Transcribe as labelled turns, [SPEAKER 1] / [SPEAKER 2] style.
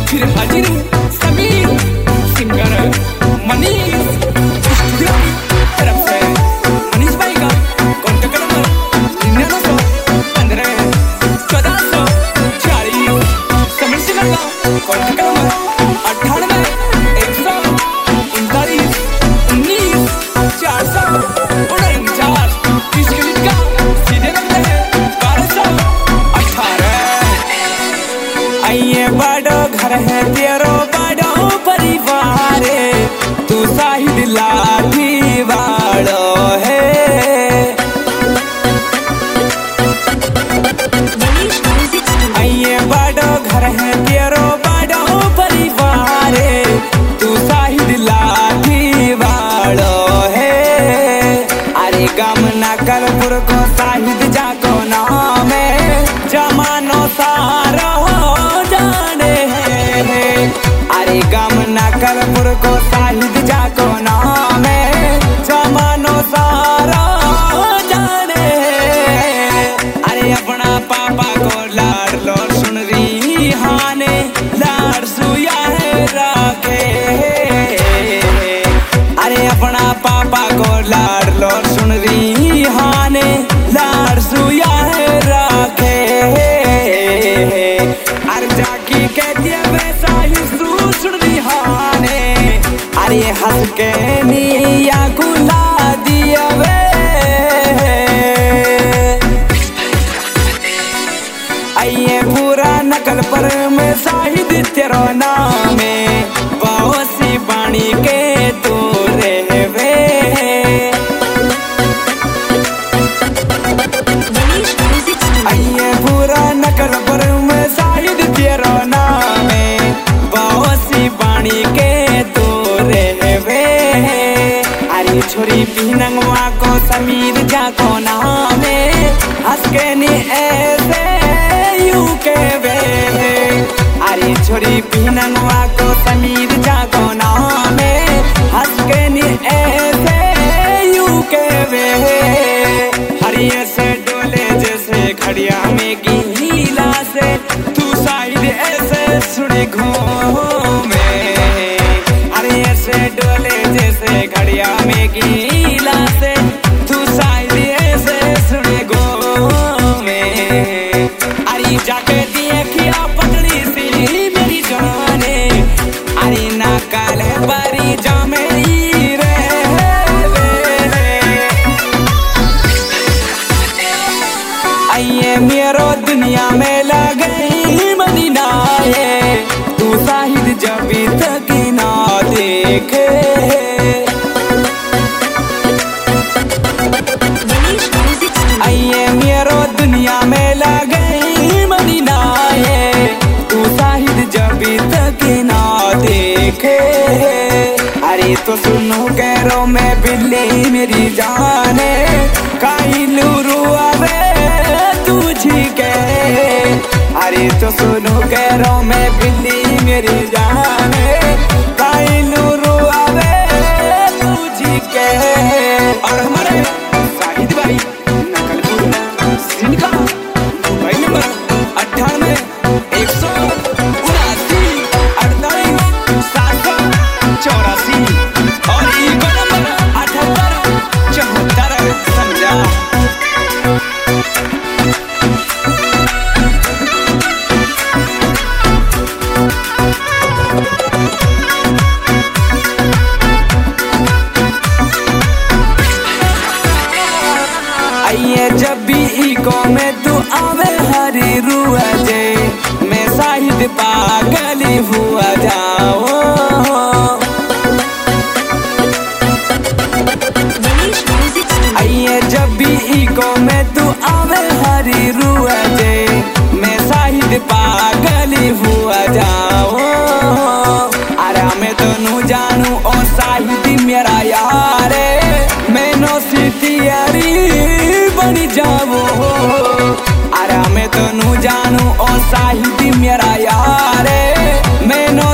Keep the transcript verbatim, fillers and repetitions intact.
[SPEAKER 1] फिर हाजिर हूँ समीर सिंगर मनीष स्टूडियो की तरफ से। मनीष भाई का कॉन्टेक्ट नंबर निन्यानवे सौ पंद्रह चौदह सौ चालीस। समीर सिंगर का कॉन्टेक्ट नंबर अट्ठानवे एक सौ उनतालीस उन्नीस चार सौ उनचास। तीस मिनट का सीधे नंबर है बारह सौ अठारह। आइए बड़ो घर है तेरो बड़ो परिवार तू शाहिद लाठी वालो है। आइए बड़ो घर है तेरो बड़ो परिवार तू शाहिद लाठी वालो है। अरे गम न करपुर को शाहिद जाको नाम है जमानो सारा जाने है। अरे गम न करपुर को शाहिद जाको नाम है जमानो सारा जाने है। अरे अपना पापा को लाड़ लो सुन रही हाने लाड़ सुया है राखे। अरे अपना पापा को लाड़ लो सुन रही हाने लाड़ सुया है राखे। अरे जाकी कहती है वैसा ही सू सुन रही हाने। अरे हंस के निया गुला दिया वे। आइए पूरा नकल पर में शाहिद तेरो नाम है बासी पानी के तू रहवे। आइए पूरा नकल पर में शाहिद तेरो नाम है बासी पानी के तू रहवे। अरे छोरी पीनंगवा को समीर जाको नाम है हंस के नी ऐसे यू के वे। अरे छोरी पीनंगवा को समीर जाको नाम है हंस के नी ऐसे यू के वे। हरिये से डोले जैसे खड़िया में गीला से तू शाहिद ऐसे सुने घूमे। अरे ऐसे डोले जैसे खड़िया में गीला से तू शाहिद ऐसे सुने घूमे। अरे जाके दिए खिया पतली सी मेरी जाने। अरे ना काल है बारी जा मेरी रे। आइए मेरो दुनिया में लगे मनी नाये तू शाहिद जब तक ना देखे। आइए मेरो दुनिया में लगे मनी नाये तू शाहिद जब तक ना देखे। अरे तो सुनो गैरों में बिल्ली मेरी जाने काई लूरू आवे तुझी के। अरे तो सुनो गैरों में बिल्ली मेरी जाने काई लूरू आवे तुझी के। और हमारे शाहिद भाई नकलपुर सिंह मोबाइल नंबर अट्ठानवे एक सौ उनासी अड़तालीस सात सौ चौरासी और ईको नंबर अठहत्तर चौहत्तर समझा। आइए जब भी ईको में तू आवे हरी रुआ जे मैं शाहिद पागल हुआ जाओ। आइए जब भी ईको में तू आवे हरी रुआ जे मैं शाहिद पागल हुआ जाओ। अरे मैं तो नू जानू ओ शाहिद मेरा यार मैनो सितियारी बनी जाओ। अरे मैं तो नू जानू ओ शाहिद मेरा यार मैनो